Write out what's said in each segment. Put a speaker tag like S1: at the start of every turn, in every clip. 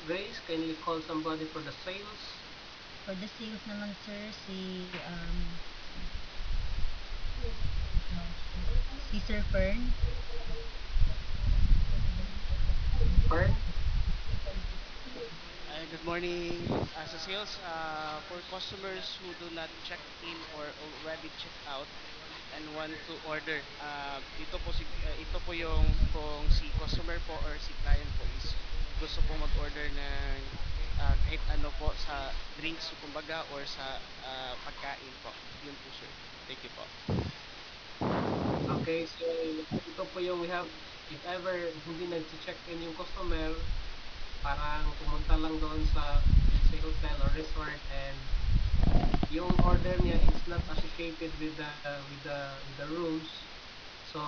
S1: Grace, kindly call somebody for the sales.
S2: For the sales naman sir, si Sir Fern.
S1: Fern.
S3: Good morning. As a sales, for customers who do not check in or already check out and want to order, ito po yung kung si customer po or si client po is gusto pong mag-order ng kahit ano po sa drinks kumbaga or sa pagkain po. Yun po sir. Thank you po.
S1: Okay, so ito po yung we have, if ever hindi nag-check-in yung customer, parang pumunta lang doon sa, let's say, hotel or resort, and yung order niya is not associated with the rooms. So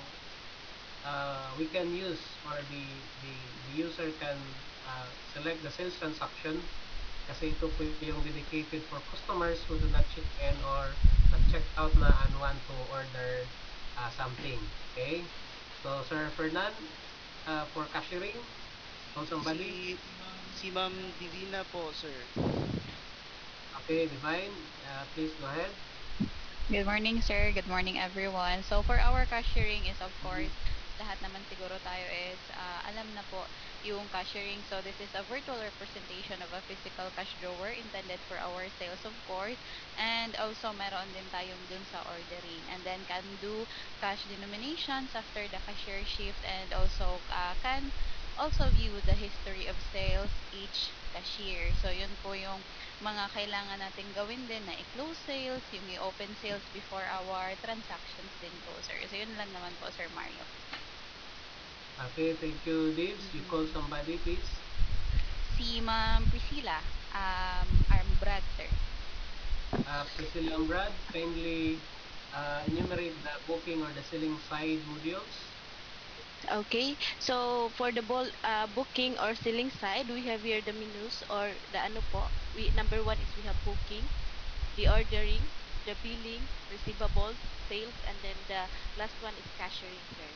S1: we can use, or the user can select the sales transaction, kasi ito po yung dedicated for customers who do not check in or nag-check out na and want to order something. Okay? So, Sir Fernan, for cashiering, call somebody.
S3: Si si Ma'am Divina po sir.
S1: Okay, Divine, please go ahead.
S4: Good morning, sir. Good morning, everyone. So, for our cashiering is, of course, lahat naman siguro tayo is alam na po yung cashiering. So, this is a virtual representation of a physical cash drawer intended for our sales, of course. And also, meron din tayong dun sa ordering. And then, can do cash denominations after the cashier shift, and also can also view the history of sales each cashier. So, yun po yung mga kailangan nating gawin din na i-close sales, yung i-open sales before our transactions din po, sir. So, yun lang naman po, Sir Mario.
S1: Okay, thank you, Divs. You call
S4: Mhm.
S1: somebody, please.
S4: Si Ma'am Priscilla, Brad, sir.
S1: Priscilla and Brad, kindly enumerate the booking or the selling side modules.
S5: Okay. So for the booking or selling side, we have here the menus or the ano po. We number one is we have booking, the ordering, the billing, receivables, sales, and then the last one is cashiering, sir.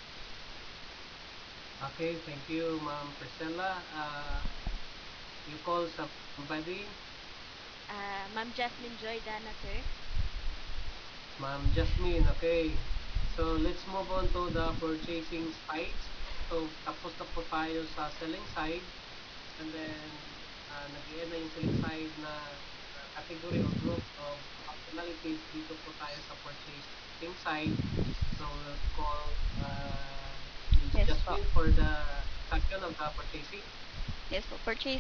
S1: Okay, thank you, Ma'am Priscilla. You call somebody.
S5: Ma'am Jasmine Joy Dana, sir.
S1: Ma'am Jasmine, okay. So let's move on to the purchasing side. So tapos na po tayo sa selling side, and then nag-end na yung selling side na category or group of functionalities. Dito po tayo sa purchasing side. So we'll call Ms.
S4: Yes po.
S1: Jasmine for the section of the purchasing.
S4: Yes po. Purchase